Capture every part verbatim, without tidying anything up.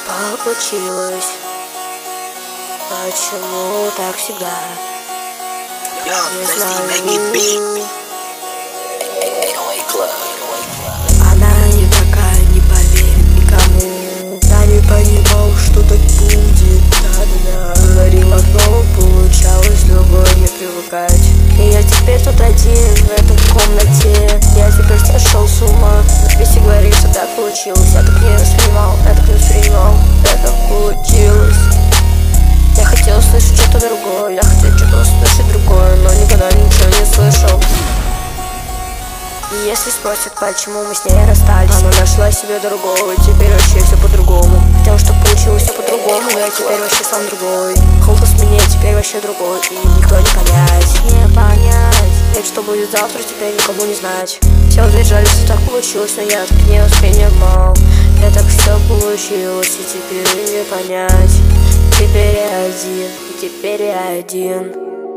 получилось. Почему так всегда? Не знаю. Она не такая, не поверит никому. Я не понимал, что так будет. Да-да-да. Говорил одно, получалось другое, не привыкать. И я теперь тут один, в этой комнате. Я теперь сошел с ума. В песне говорится, так получилось. Я так не воспринимал, я так не воспринимал. Я так получилось. Я хотел слышать что-то другое. Я хотел что-то услышать другое, но никогда ничего не слышал. И если спросят, почему мы с ней расстались, она нашла себе другого, и теперь вообще все по-другому. Хотел, чтобы получилось все по-другому, но я теперь вообще сам другой. Голос мне теперь вообще другой, и никто не понять, не понять. Ведь что будет завтра, теперь никому не знать. Все удержали, что так получилось, но я так не воспринимал. Я так все получилось, и теперь не понять. Теперь я один, и теперь я один.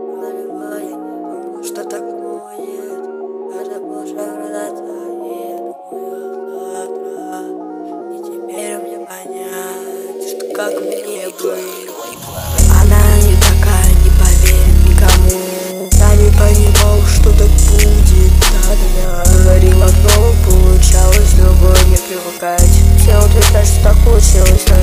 Что такое? Это Боже и теперь мне понять, что как мне быть. Она не такая, не поверит никому. Я не понимал, что так будет. Да-да-да. Говорил одно, получалось другое, не привыкать. Все утверждают, что так получилось.